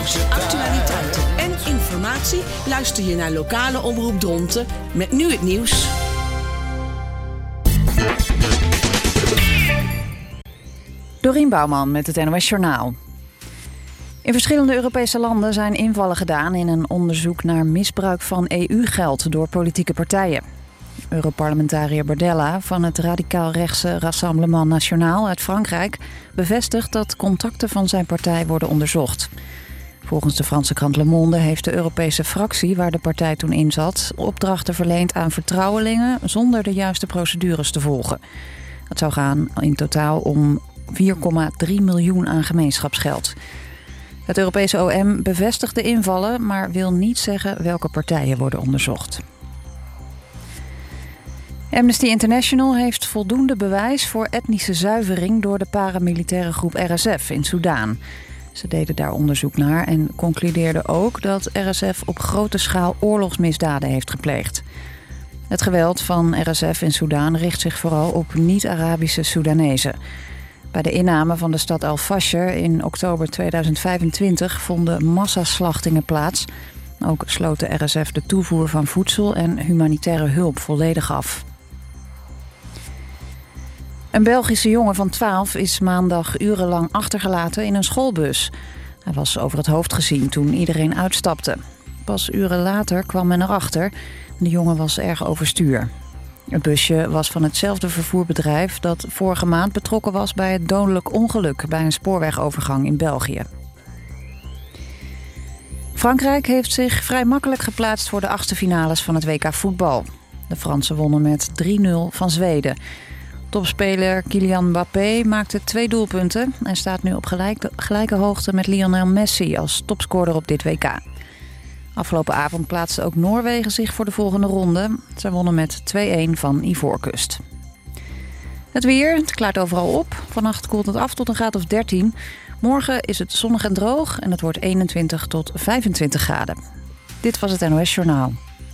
nieuws, actualiteiten en informatie luister je naar lokale omroep Dronten met nu het nieuws. Dorien Bouwman met het NOS Journaal. In verschillende Europese landen zijn invallen gedaan in een onderzoek naar misbruik van EU-geld door politieke partijen. Europarlementariër Bardella van het radicaal-rechtse Rassemblement National uit Frankrijk bevestigt dat contacten van zijn partij worden onderzocht. Volgens de Franse krant Le Monde heeft de Europese fractie waar de partij toen in zat opdrachten verleend aan vertrouwelingen zonder de juiste procedures te volgen. Het zou gaan in totaal om 4,3 miljoen aan gemeenschapsgeld. Het Europese OM bevestigt de invallen, maar wil niet zeggen welke partijen worden onderzocht. Amnesty International heeft voldoende bewijs voor etnische zuivering door de paramilitaire groep RSF in Soedan. Ze deden daar onderzoek naar en concludeerden ook dat RSF op grote schaal oorlogsmisdaden heeft gepleegd. Het geweld van RSF in Soedan richt zich vooral op niet-Arabische Soedanezen. Bij de inname van de stad Al-Fasher in oktober 2025 vonden massaslachtingen plaats. Ook sloot de RSF de toevoer van voedsel en humanitaire hulp volledig af. Een Belgische jongen van 12 is maandag urenlang achtergelaten in een schoolbus. Hij was over het hoofd gezien toen iedereen uitstapte. Pas uren later kwam men erachter. De jongen was erg overstuur. Het busje was van hetzelfde vervoerbedrijf dat vorige maand betrokken was bij het dodelijk ongeluk bij een spoorwegovergang in België. Frankrijk heeft zich vrij makkelijk geplaatst voor de achtste finales van het WK voetbal. De Fransen wonnen met 3-0 van Zweden. Topspeler Kylian Mbappé maakte 2 doelpunten en staat nu op gelijke hoogte met Lionel Messi als topscorer op dit WK. Afgelopen avond plaatste ook Noorwegen zich voor de volgende ronde. Zij wonnen met 2-1 van Ivoorkust. Het weer, het klaart overal op. Vannacht koelt het af tot een graad of 13. Morgen is het zonnig en droog en het wordt 21 tot 25 graden. Dit was het NOS Journaal.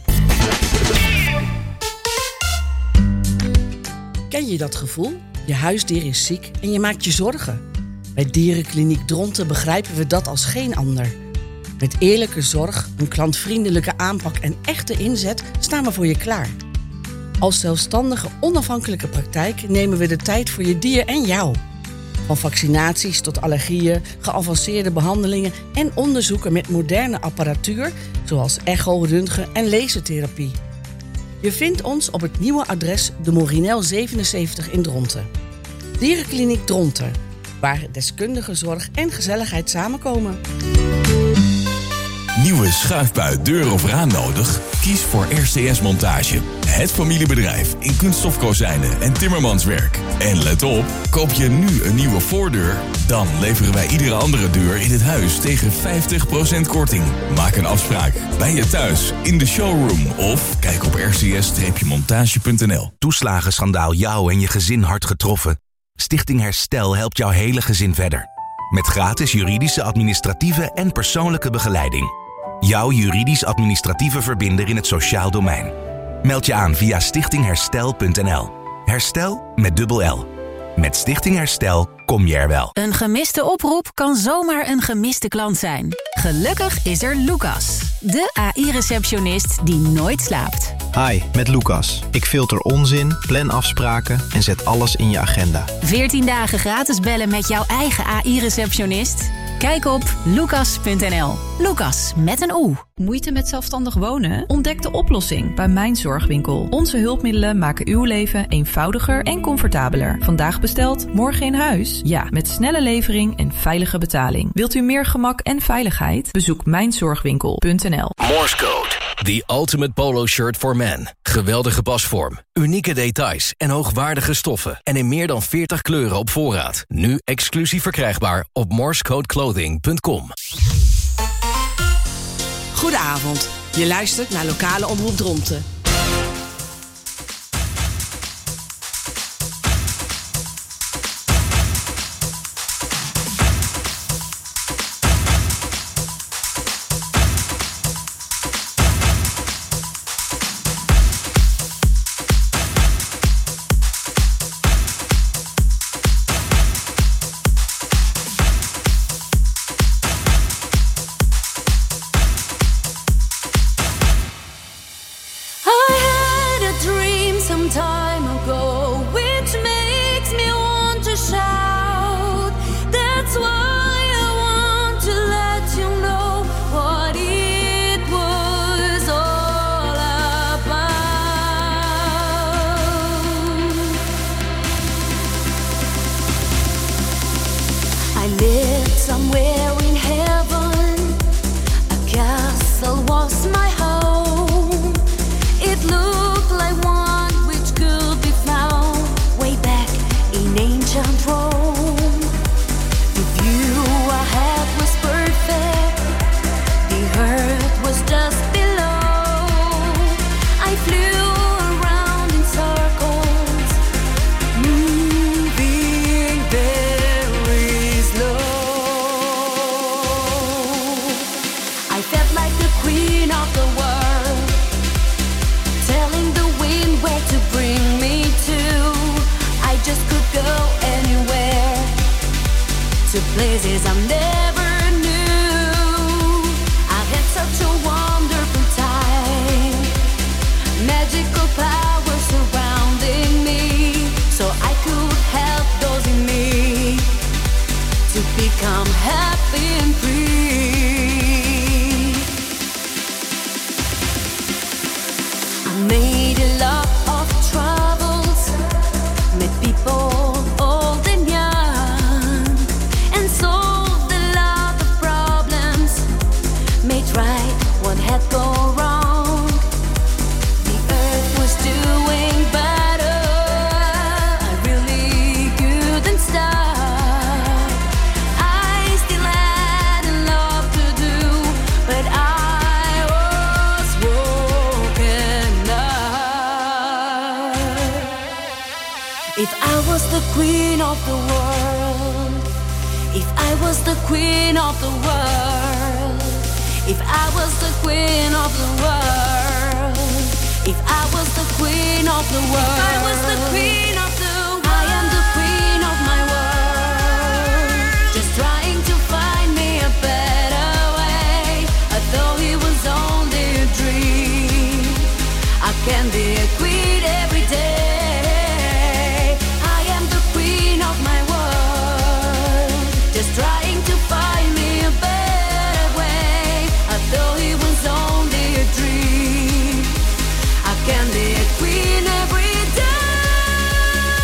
Ken je dat gevoel? Je huisdier is ziek en je maakt je zorgen. Bij Dierenkliniek Dronten begrijpen we dat als geen ander. Met eerlijke zorg, een klantvriendelijke aanpak en echte inzet staan we voor je klaar. Als zelfstandige, onafhankelijke praktijk nemen we de tijd voor je dier en jou. Van vaccinaties tot allergieën, geavanceerde behandelingen en onderzoeken met moderne apparatuur zoals echo, röntgen en lasertherapie. Je vindt ons op het nieuwe adres de Morinel 77 in Dronten. Dierenkliniek Dronten, waar deskundige zorg en gezelligheid samenkomen. Nieuwe schuifbui, deur of raam nodig? Kies voor RCS Montage. Het familiebedrijf in kunststofkozijnen en timmermanswerk. En let op, koop je nu een nieuwe voordeur, dan leveren wij iedere andere deur in het huis tegen 50% korting. Maak een afspraak bij je thuis, in de showroom of kijk op rcs-montage.nl. Toeslagenschandaal jou en je gezin hard getroffen? Stichting Herstel helpt jouw hele gezin verder. Met gratis juridische, administratieve en persoonlijke begeleiding. Jouw juridisch-administratieve verbinder in het sociaal domein. Meld je aan via stichtingherstel.nl. Herstel met dubbel L. Met Stichting Herstel kom je er wel. Een gemiste oproep kan zomaar een gemiste klant zijn. Gelukkig is er Lucas, de AI-receptionist die nooit slaapt. Hi, met Lucas. Ik filter onzin, plan afspraken en zet alles in je agenda. 14 dagen gratis bellen met jouw eigen AI-receptionist? Kijk op lucas.nl. Lucas met een O. Moeite met zelfstandig wonen? Ontdek de oplossing bij Mijn Zorgwinkel. Onze hulpmiddelen maken uw leven eenvoudiger en comfortabeler. Vandaag besteld, morgen in huis? Ja, met snelle levering en veilige betaling. Wilt u meer gemak en veiligheid? Bezoek mijnzorgwinkel.nl. Morse Code. The ultimate polo shirt for men. Geweldige pasvorm, unieke details en hoogwaardige stoffen. En in meer dan 40 kleuren op voorraad. Nu exclusief verkrijgbaar op morsecodeclothing.com. Goedenavond. Je luistert naar lokale omroep Dronten. queen of the world, telling the wind where to bring me to. I just could go anywhere, to places I never knew. I had such a wonderful time, magical power surrounding me, so I could help those in me to become happy and free. I made a lot of troubles, met people old and young, and solved a lot of problems, made right what had gone wrong. The earth was doing better, I really couldn't stop. I still had a lot to do, but I was woken up. If I was the queen of the world, if I was the queen of the world, if I was the queen of the world, if I was the queen of the world, I was the queen of the world. I am the queen of my world, just trying to find me a better way. I thought it was only a dream. I can be a queen every day. I am the queen of my world, just trying to find me a better way. I thought it was only a dream. I can be a queen every day.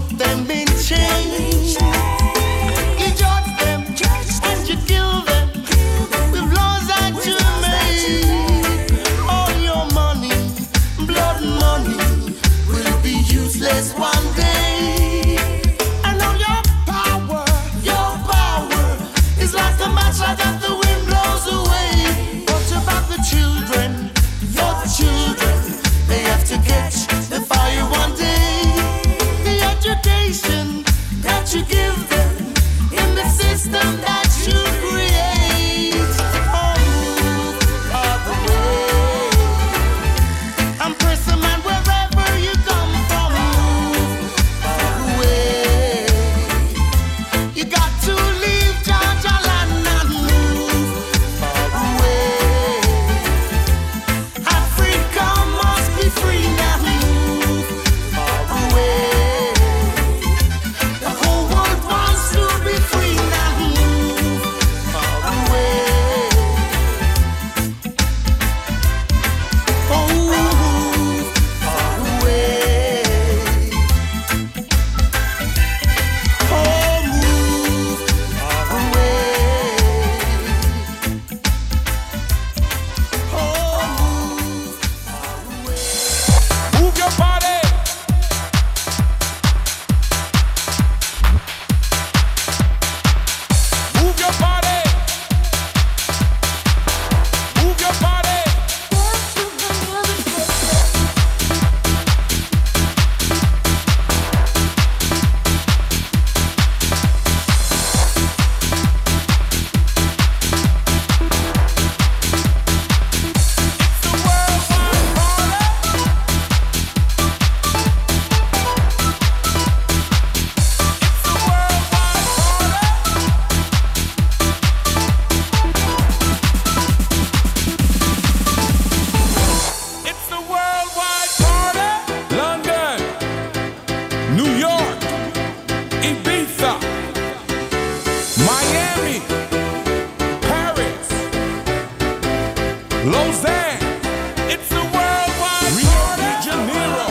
put them in chains. You judge them and you kill them with laws that you made. All your money, blood money, will be useless one day. And all your power is like a match that the wind blows away. What about the children, your children? They have to catch the fire one day. The education that you give them in the system that you create. Oh, move out the way. I'm pressing man wherever you come from. Move away. You got to leave Georgia land and move away. Africa must be free now. Move away. The whole world wants to be free now. Move away. Oh, move away. Oh, move away. Move your body. Move your body. Move your body. It's the worldwide party. London, New York, Ibiza, Miami, Paris, Lausanne. It's the worldwide Rio de Janeiro,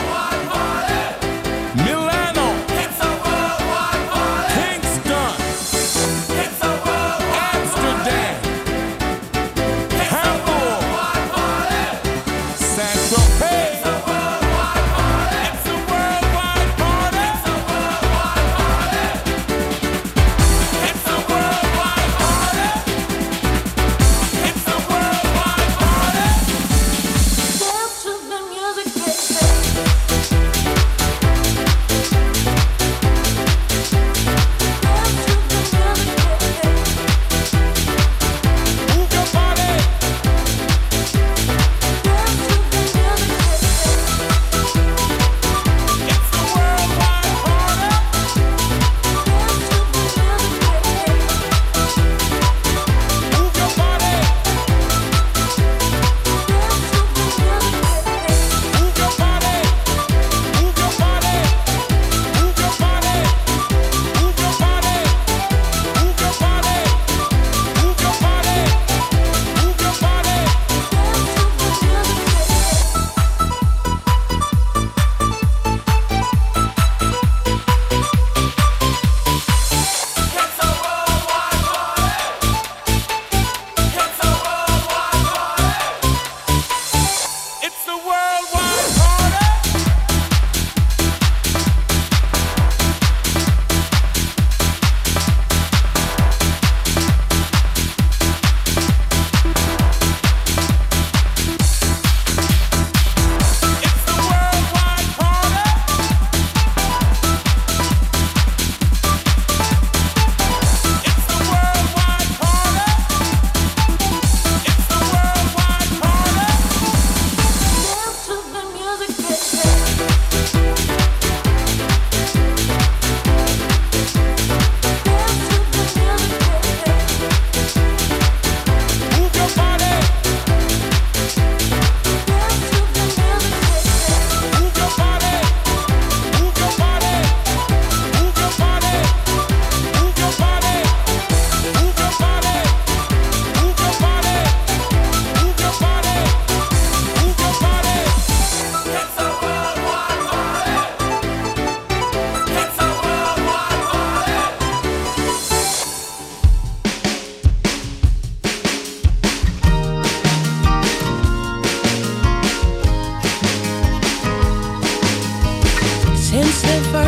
Milano. It's a worldwide party. Kingston. It's a worldwide Amsterdam. Hamburg. Saint-Tropez. It's a worldwide party. It's a worldwide party.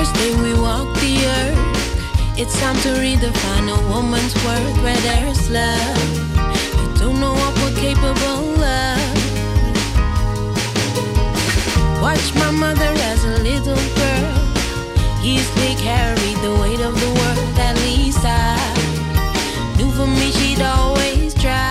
first day we walk the earth, it's time to redefine a woman's worth where there's love. You don't know what we're capable of. Watch my mother as a little girl, easily carried the weight of the world. At least I knew for me she'd always try.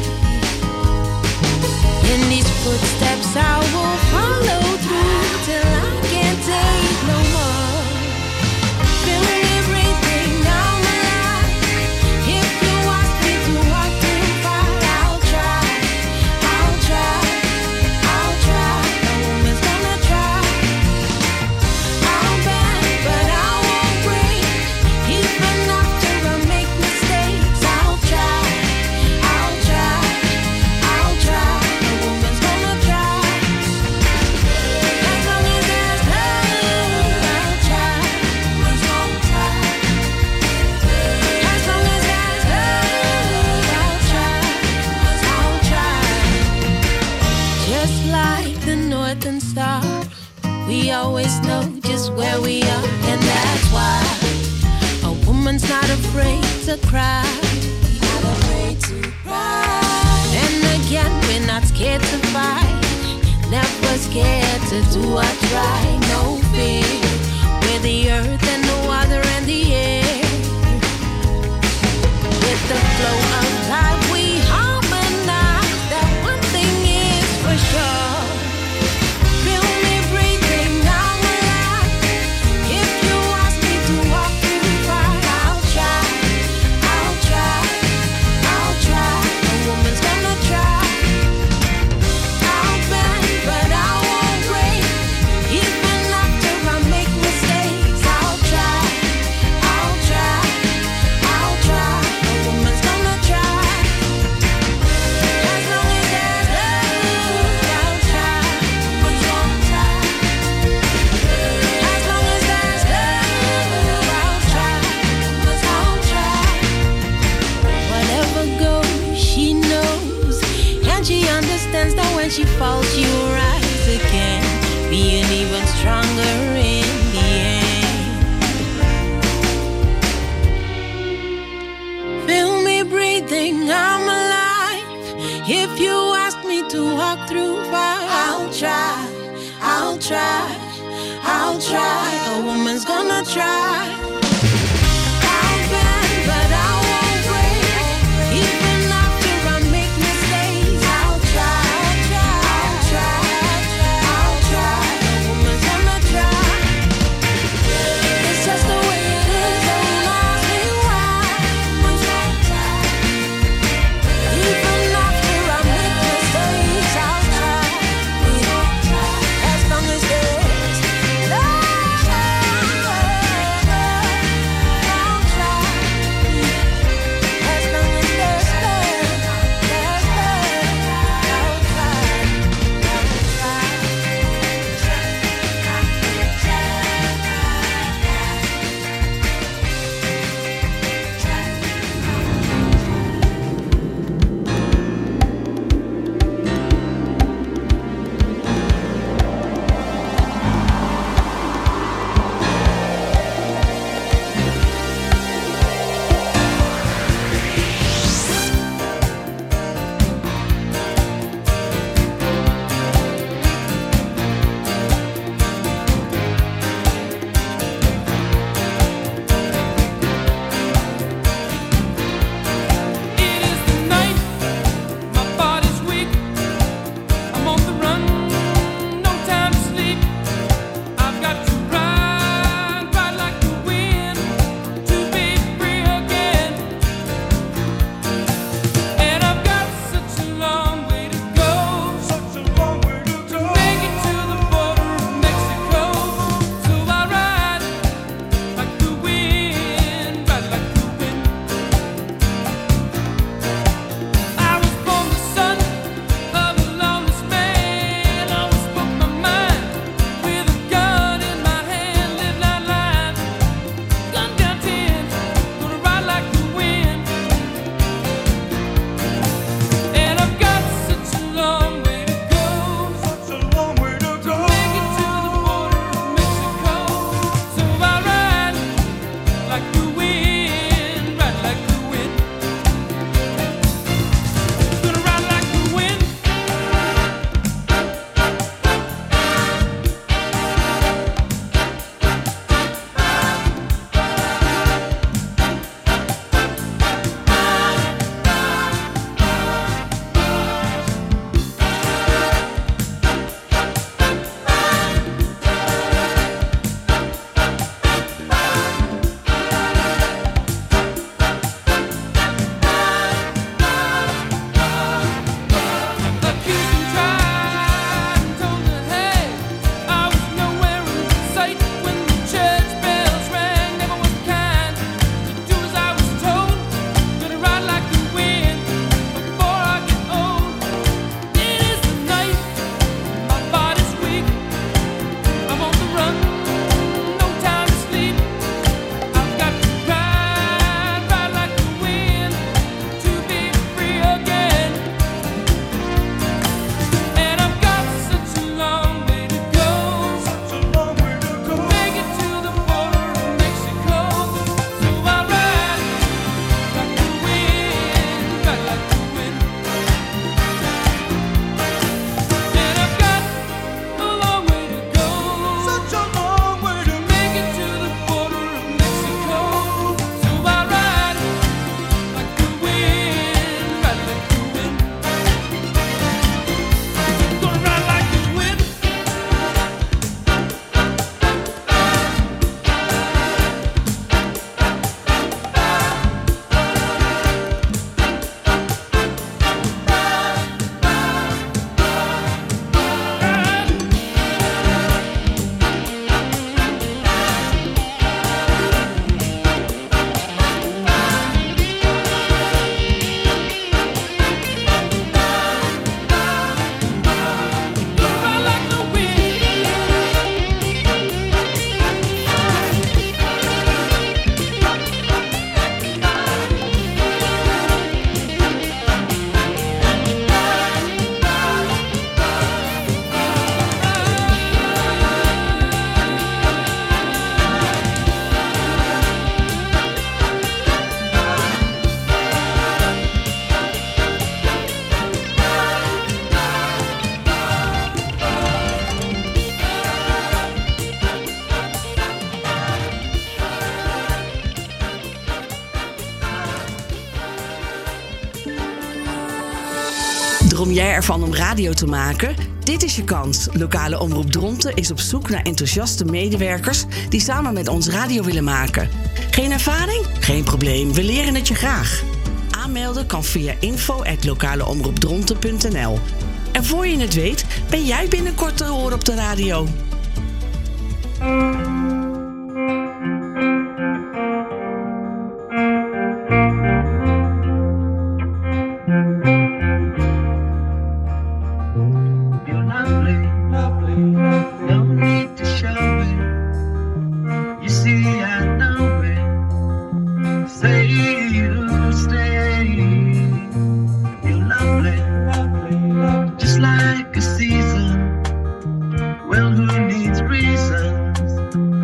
In these footsteps I will follow through till I can't take no more. Feel me breathing, I'm alive. If you ask me to walk through fire, I'll try, I'll try, I'll try. A woman's gonna try. I'll bend, but I won't break. Even after I make mistakes, I'll try, I'll try, I'll try. A woman's gonna try. As long as there's love, I'll try. Woman's gonna try. As long as there's love, I'll try. I'll try. Just like the northern star, we always know just where we are, and that's why a woman's not afraid to cry. Not afraid to cry. And again, we're not scared to fight. Never scared to do or try. No fear. We're the earth and the water and the air. With the flow of life, we harmonize. That one thing is for sure. Feel me breathing, I'm alive. If you ask me to walk through fire, I'll try, I'll try, I'll try. A woman's gonna try. I'll bend, but I won't break. Even after I make mistakes, I'll try, I'll try, I'll try. A woman's gonna try. As long as there's love, I'll try. Woman's gonna try. As long as there's love, I'll try. Woman's gonna try. Whatever goes, she knows, and she understands that when she falls, she will rise again, being even stronger in the end. Feel me breathing, I'm alive. If you ask me to walk through fire, I'll try, I'll try, I'll try. A woman's gonna try. I'll bend, but I won't break. Even after I make mistakes, I'll try, I'll try, I'll try. A woman's gonna try. It's just the way it is, don't ask me why. Woman's gonna try. Even after I make mistakes, I'll try. As long as there's love, Droom jij ervan om radio te maken? Dit is je kans. Lokale Omroep Dronten is op zoek naar enthousiaste medewerkers die samen met ons radio willen maken. Geen ervaring? Geen probleem, we leren het je graag. Aanmelden kan via info@lokaleomroepdronten.nl. En voor je het weet, ben jij binnenkort te horen op de radio. Just like a season, well, who needs reasons?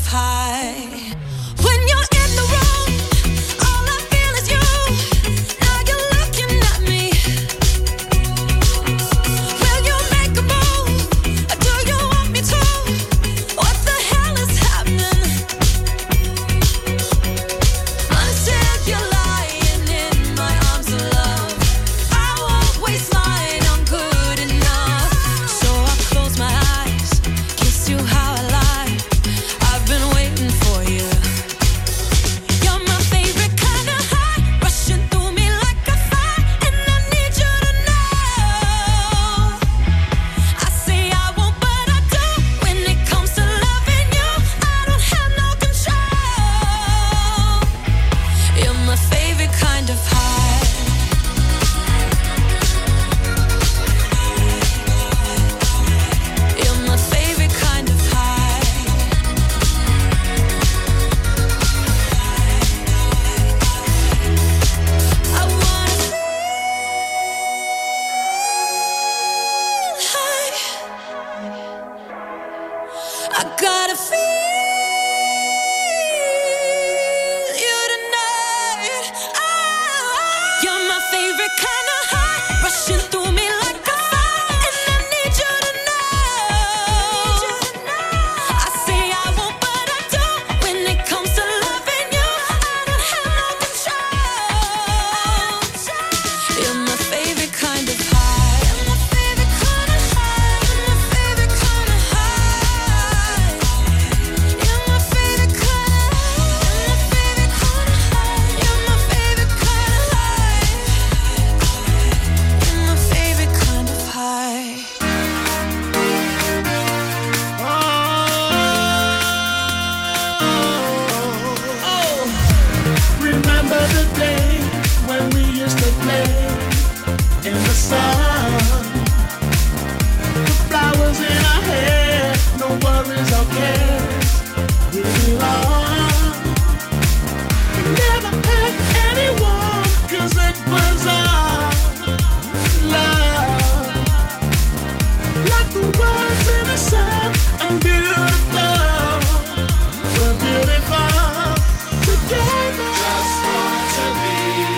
high. When you're in the room, all I feel is you. Now you're looking at me. Will you make a move? Or do you want me to? What the hell is happening? Until you're lying in my arms of love, I won't waste mine on good enough. So I close my eyes, kiss you how I like. I've been waiting for you. You're my favorite kind of high, rushing through me like a fire, and I need you to know. I say I won't, but I do. When it comes to loving you, I don't have no control. You're my favorite kind of high. You're my favorite kind of high. I wanna feel high. I gotta feel you tonight. You're my favorite kind of high, rushing through me like a fire, and I need you to know. I say I won't, but I do. When it comes to loving you, I don't have no control. You're my favorite kind of high. You're my favorite kind of high. You're my favorite kind of high. You're my favorite kind of high. You're my favorite kind of high. You're my favorite kind of high. Remember the day when we used to play in the sun? The flowers in our hair, no worries or cares. We belong. Never had anyone, 'cause it was our love. Like the words in the sun, I'm beautiful. We're beautiful together. Just want to be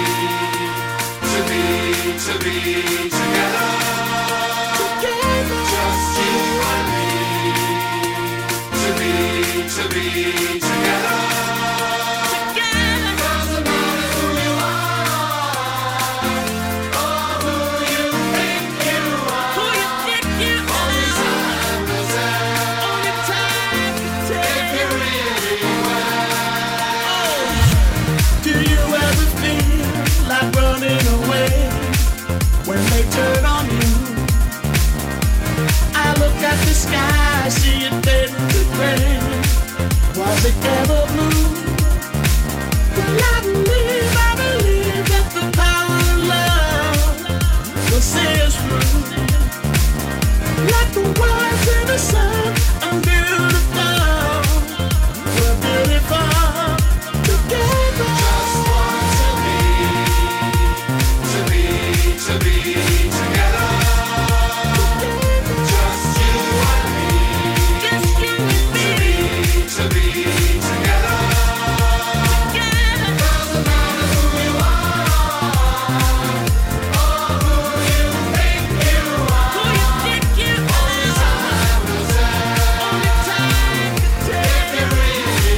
together. Together. Just you and me. To be together. Together. Doesn't matter who you are or who you think you are. Who you think you are. Only time will tell. Only time will tell. If you really well. Do you ever feel like running away when they turn on you? I look at the sky, see it fading to gray. Was it ever blue? Well, I believe that the power of love will see us through. Like the words in the sun, I'm beautiful. We're beautiful together. Just want to be together. Just you and me. Just you and me. To be together. Doesn't matter who you are or who you think you are. Who you think you are. Only time will tell. Only time can tell. If you really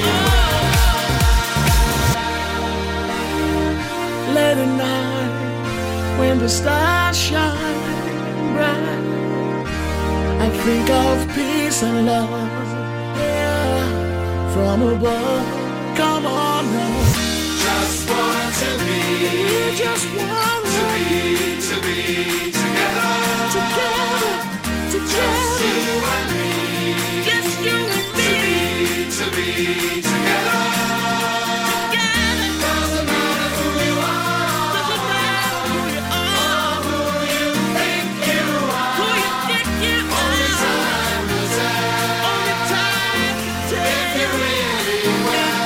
are. Late at night, when the stars shine bright, I think of peace and love, yeah, from above. Come on now. Just want to be. Just want to be together. Together. Just you and me. Just you and me. To be together. Together. Doesn't matter who you are. Doesn't matter who you are. Who you think you are. Who you think you are. Only time will tell. Only time can tell. If you really well.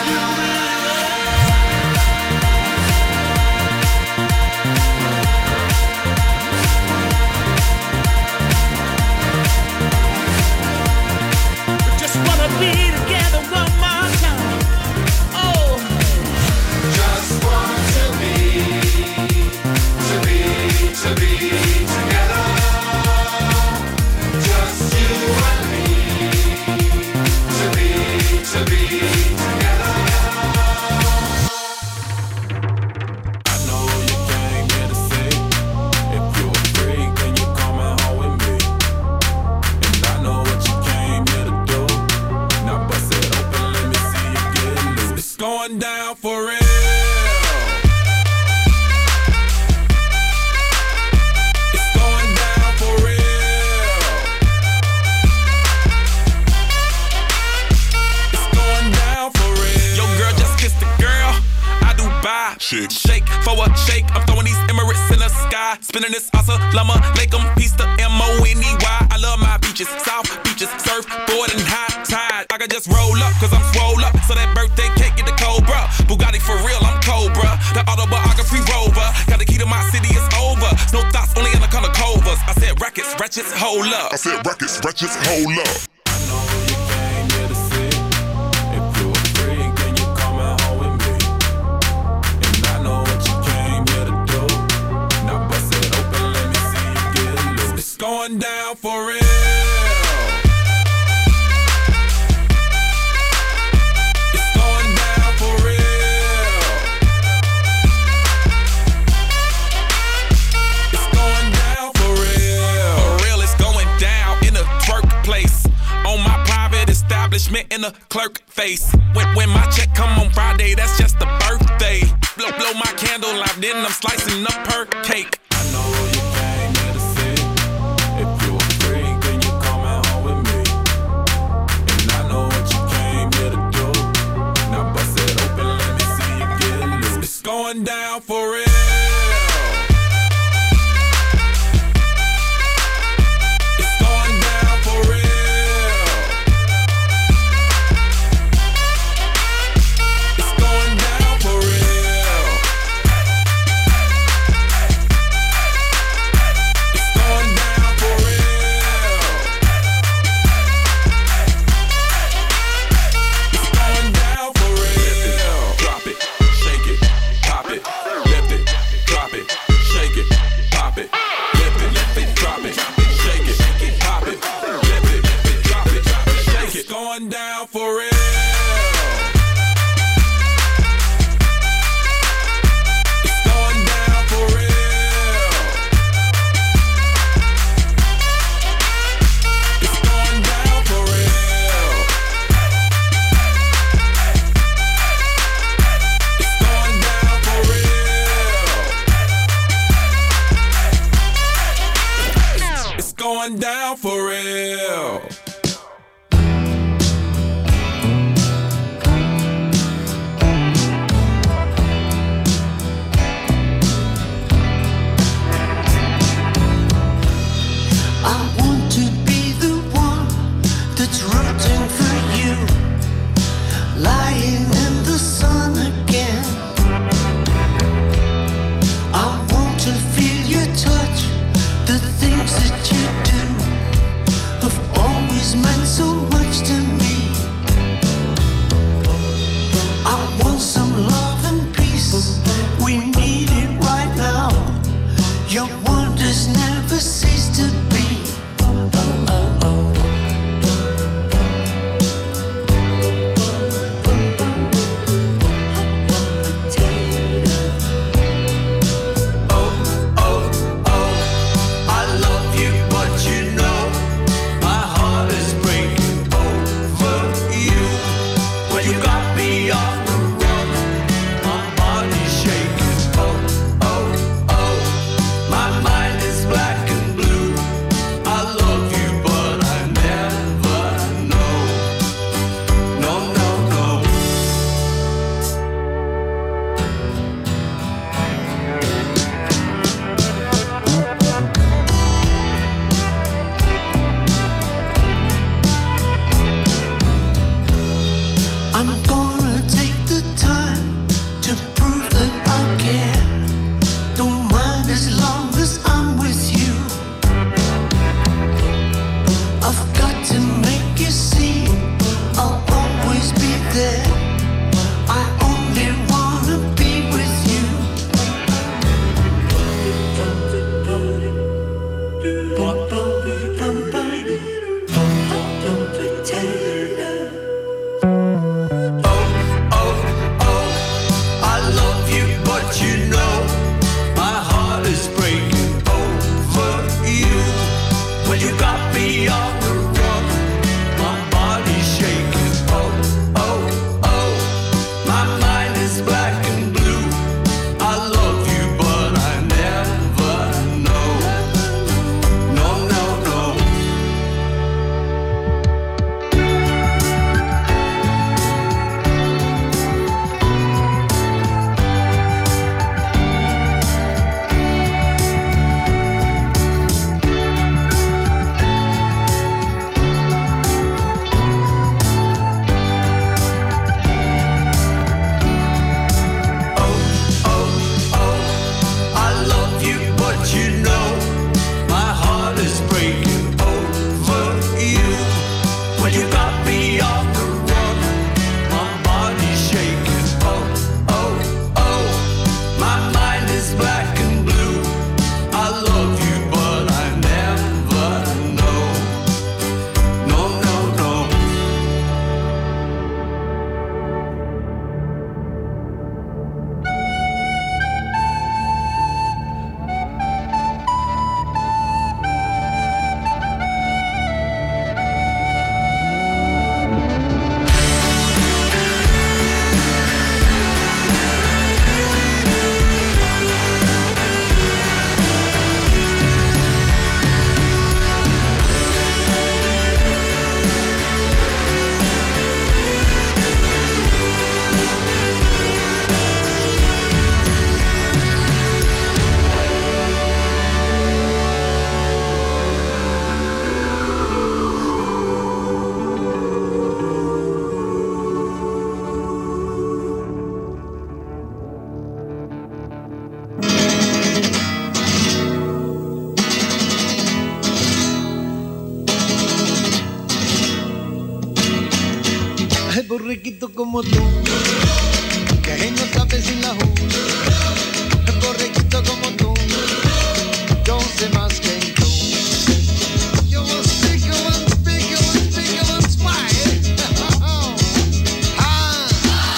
We just wanna be together one more chick. Shake for a shake, I'm throwing these Emirates in the sky. Spinning this Assalamu alaikum, peace to M-O-N-E-Y. I love my beaches, south beaches, surfboard and high tide. I can just roll up, cause I'm swole up. So that birthday cake get the Cobra. Bugatti for real, I'm Cobra. The autobiography rover. Got the key to my city, it's over. No thoughts, only in the color covers. I said rackets, wretches, hold up. I said rackets, wretches, hold up. Going down for real. It's going down for real. It's going down for real. For real, it's going down in a twerk place. On my private establishment in a clerk face. When my check come on Friday, that's just a birthday. Blow my candle out, then I'm slicing up her cake. I know you came here to see. If you a freak, then you coming home with me. And I know what you came here to do. Now bust it open, let me see you get loose. It's going down for real. It's going down for real. It's going down for real. It's going down for real. It's going down for real. Drop it, shake it, pop it, lift it, drop it, shake it, pop it, lift it, drop it, shake it, pop it, lift it, drop it, shake it. It's going down for real. It's going down for real. It's going down for real. It's going down for real. It's going down for real. I want to be the one that's rooting for you, lying in the sun again. I want to feel your touch, the things that you do, of all borreguito como tú, que no sabe sin la ju. Un borreguito como tú, yo sé más que tú. Yo speak and speak and speak and smile. Ah,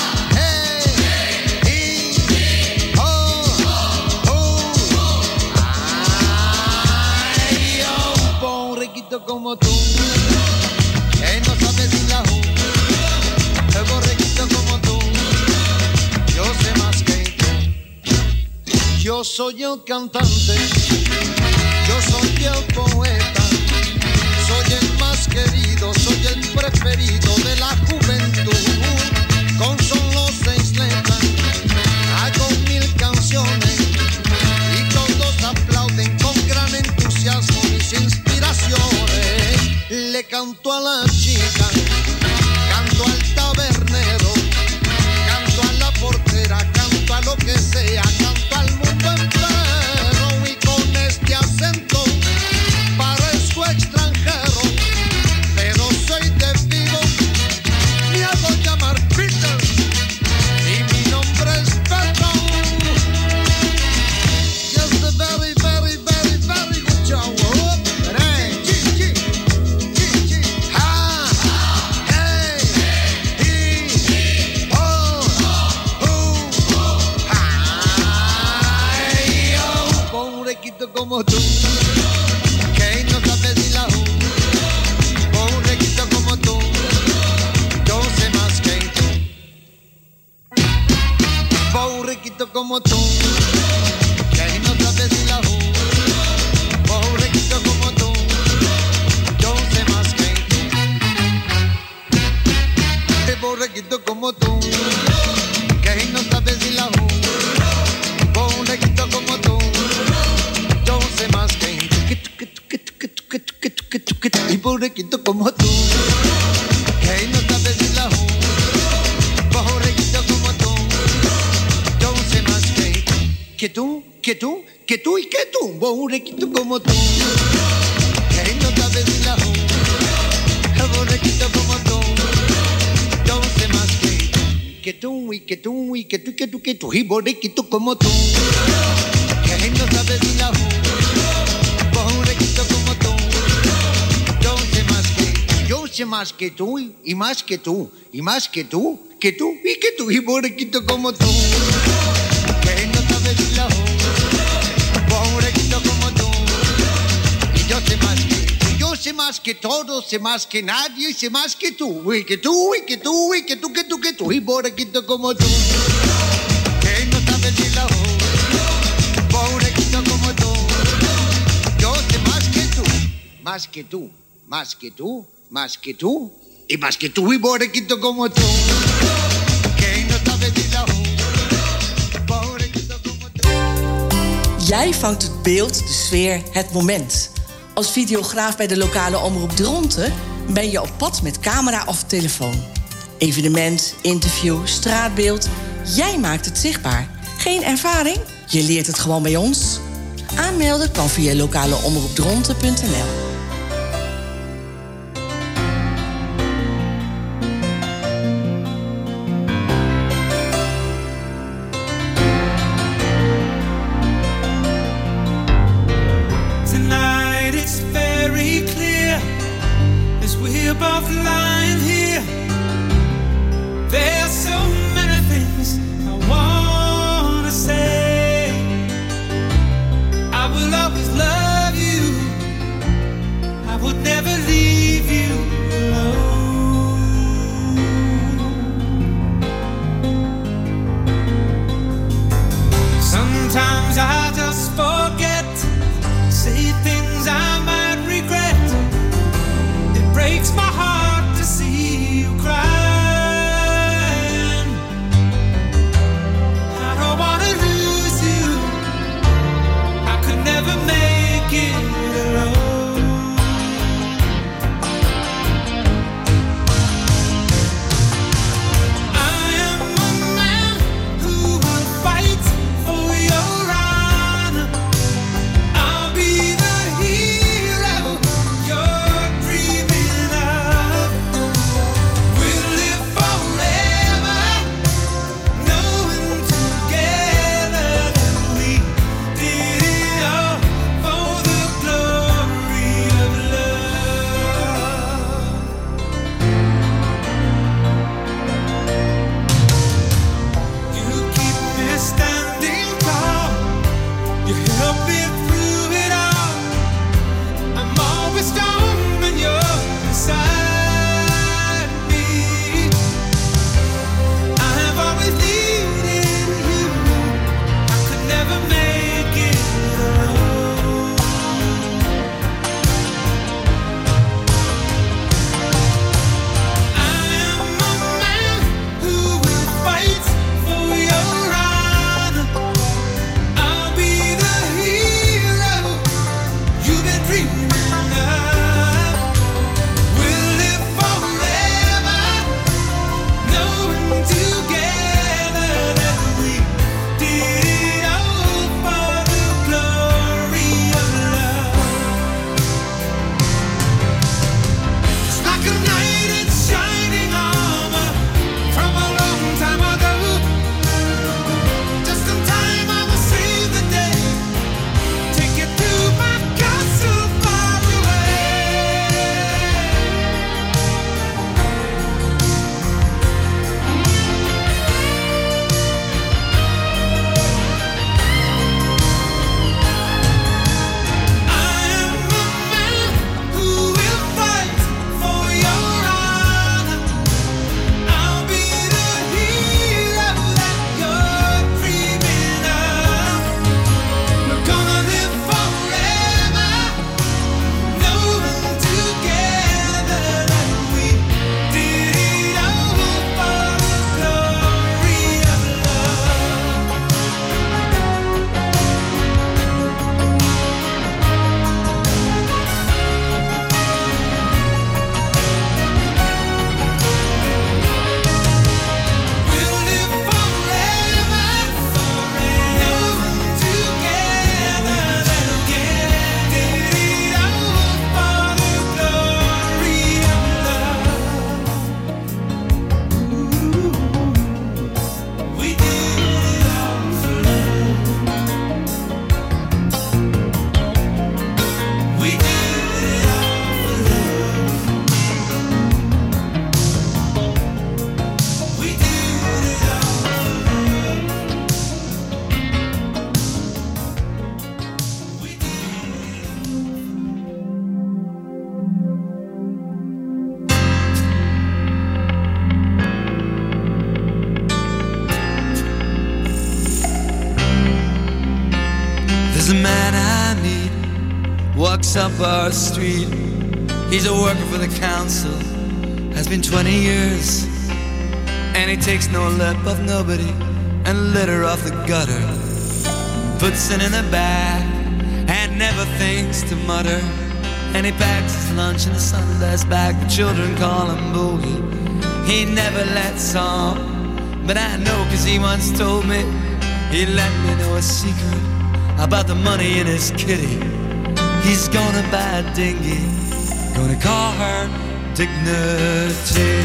hey, oh, oh. Ay, un borreguito como tú, que no sabe sin la ju. Un borreguito como tú, yo sé más que tú. Yo soy el cantante, yo soy el poeta, soy el más querido, soy el preferido de la juventud. Con solo 6 letras hago 1000 canciones y todos aplauden con gran entusiasmo mis inspiraciones. Le canto a la chica, canto al tabernero, canto a la portera, canto a lo que sea, canto al mundo entero. Y con este acento parezco extranjero, pero soy de Vigo, me hago llamar Peter y mi nombre es Pedro. Just a very, very, very, very good job. Hey, chi, chi, chi, chi. Ah, hey, oh, ay, oh, pobrequito como tú, que no sabes ni la ju. Pobrequito como tú, yo sé más que tú. Pobrequito como tú, que no sabes ni la ju. Pobrequito como tú, yo sé más que tú. Pobrequito como tú, que no sabes ni la ju. Pobrequito como tú, yo sé más que tú. Y pobrequito como tú, que no sabes ni la ju. Pobrequito como tú, yo sé más que tú. Que tú, que tú, que tú y que tú. Pobrequito como tú, que no sabes ni la ju. Pobrequito como tú, yo sé más que tú. Que tú y que tú y que tú y que tú, que tú. Y borrequito como tú, que no sabes ni la ju. Borrequito como tú, yo sé más que tú. Yo sé más que tú y más que tú. Y más que tú, que tú y que tú. Y borrequito como tú, que no sabes ni la ju. Borrequito como tú, y yo sé más que tú. Yo sé más que todo, sé más que nadie, sé más que tú. Y que tú, y que tú, y que tú, que tú, que tú. Y borrequito como tú, que no sabes ni la ju. Borrequito como tú, yo sé más que tú. Más que tú, más que tú, más que tú. Y más que tú, y borrequito como tú, que no sabes ni la ju. Borrequito como tú. Jij vangt het beeld, de sfeer, het moment. Als videograaf bij de lokale omroep Dronten ben je op pad met camera of telefoon. Evenement, interview, straatbeeld. Jij maakt het zichtbaar. Geen ervaring? Je leert het gewoon bij ons. Aanmelden kan via lokaleomroepdronten.nl. Tonight it's very clear as we're both lying here. There's so many things I wanna say. I will always love you. I would never leave you alone. Sometimes I just forget, say things I might regret. It breaks my heart to see you crying. I don't wanna lose you. I could never make it alone. I am a man who will fight for your honor. I'll be the There's a man I meet, walks up our street. He's a worker for the council, has been 20 years. And he takes no lip of nobody and litter off the gutter. Puts it in a bag and never thinks to mutter. And he packs his lunch in a Sunday's bag. The children call him Boogie. He never lets on, but I know 'cause he once told me. He let me know a secret about the money in his kitty. He's gonna buy a dinghy, gonna call her Dignity.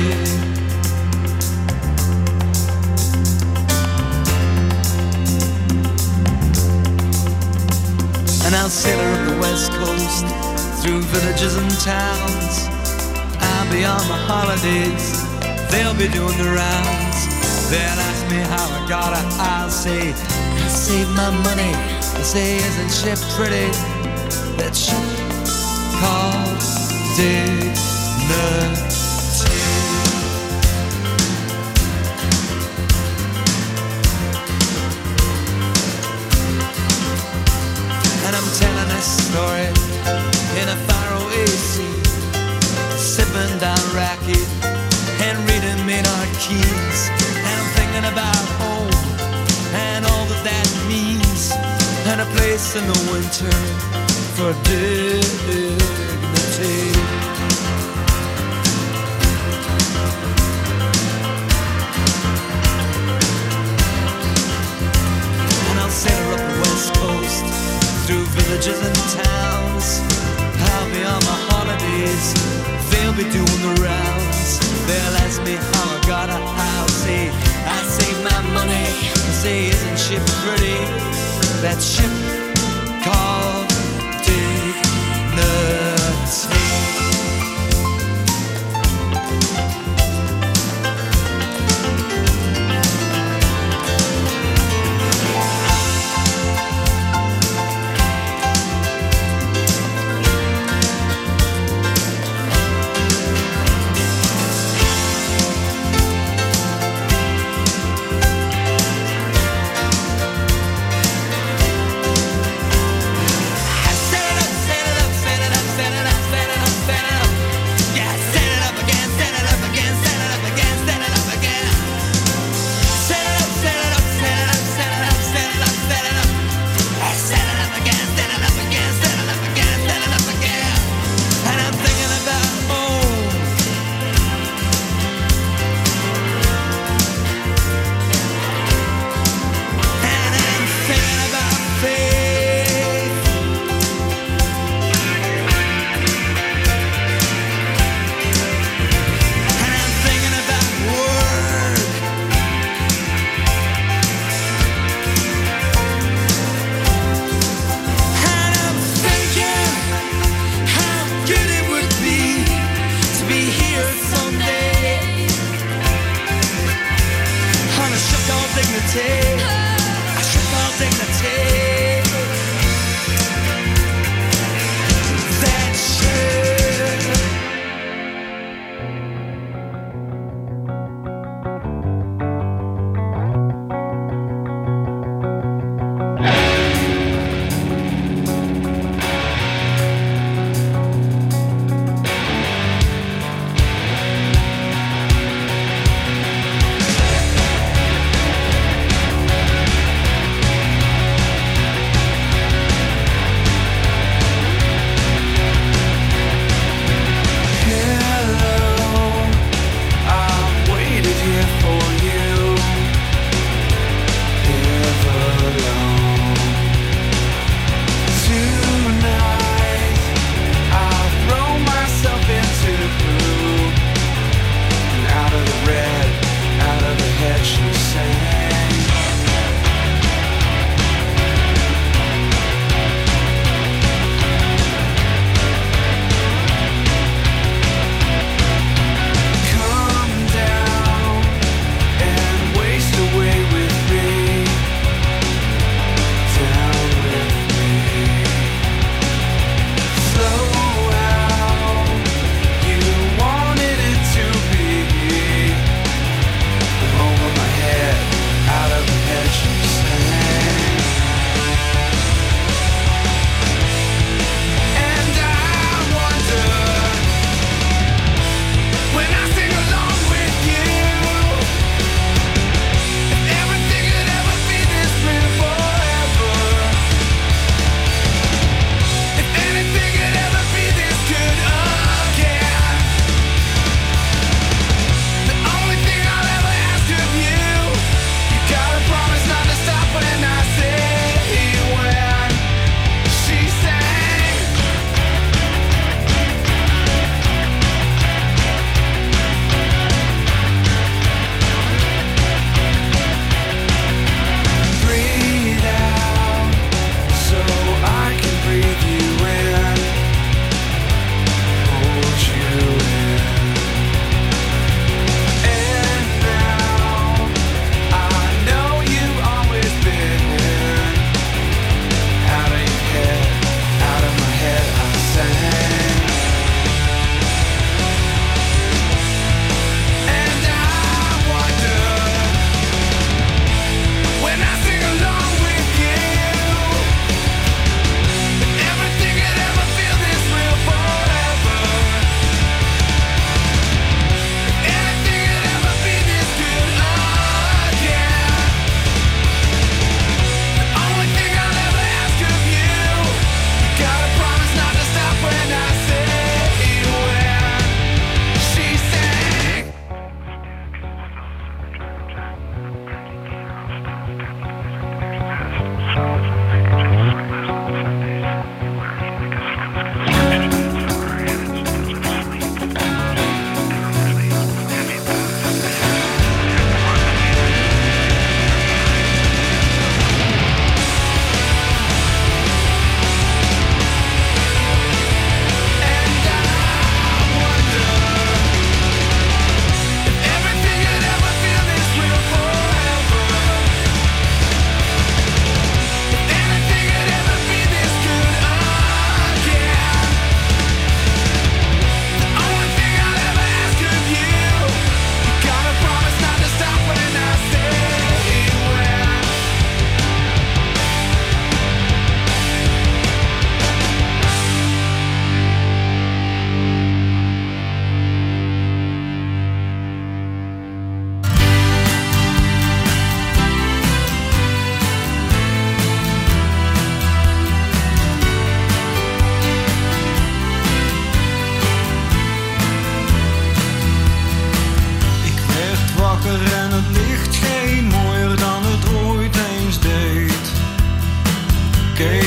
And I'll sail her up the west coast, through villages and towns. I'll be on my holidays, they'll be doing the rounds. They'll ask me how I got it, I'll say I saved my money. They'll say, isn't she pretty? That ship called Dignity. And I'm telling this story in a faraway sea, sipping down raki and reading Maynard Keynes. And I'm thinking about home and all that that means, and a place in the winter for dignity. And I'll sail her up the west coast, through villages and towns. I'll be on my holidays, they'll be doing the rounds. They'll ask me how I got it, I'll say I saved my money. They'll say, isn't she pretty? That ship called Dignity.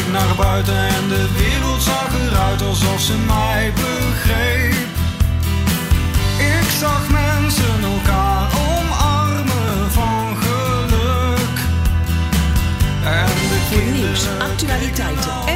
naar buiten en de wereld zag eruit alsof ze mij begreep. Ik zag mensen elkaar omarmen van geluk. En de Voor nieuws, actualiteiten en